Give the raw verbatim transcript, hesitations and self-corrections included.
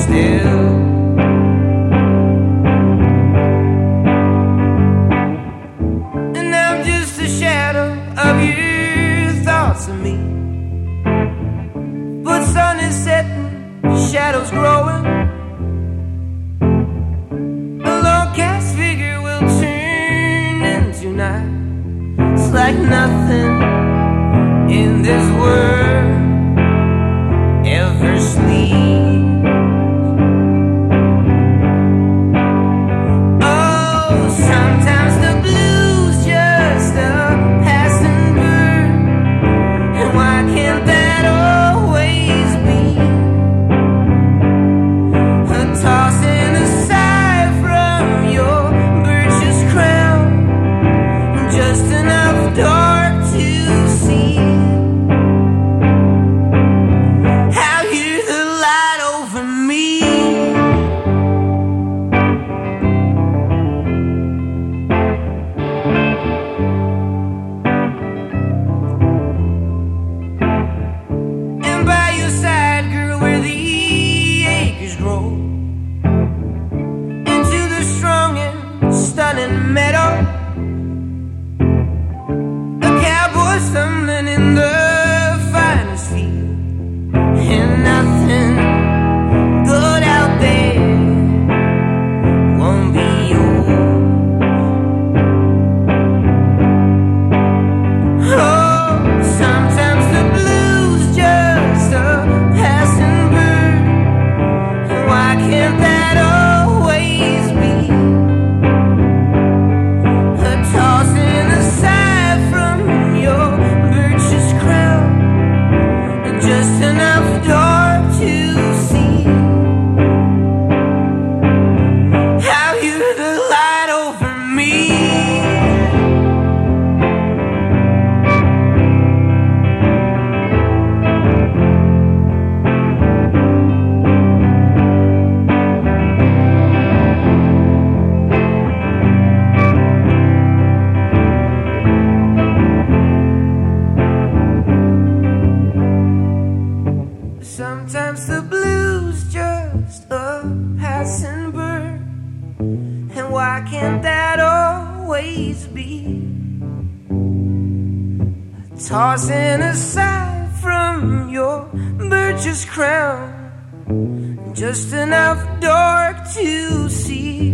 still. And I'm just a shadow of your thoughts of me. But sun is setting, shadows growing. A long cast figure will turn into night. It's like nothing in this world ever sleeps. Oh, sometimes the blues just a passing bird. And why can't that always be? A tossing aside from your birch's crown, just enough dark to see. How you're the light over me. And by your side, girl, where the acres grow, into the strong and stunning meadow, a cowboy stumbling in the finest field, and nothing good out there won't be yours. Oh, sometimes the blues just a passing bird, and why can't that always be? A tossing aside from your birch's crown, just enough dark to see. How you're the light over me. Sometimes the blues just a passing bird, and why can't that always be? Tossing aside from your birch's crown, just enough dark to see.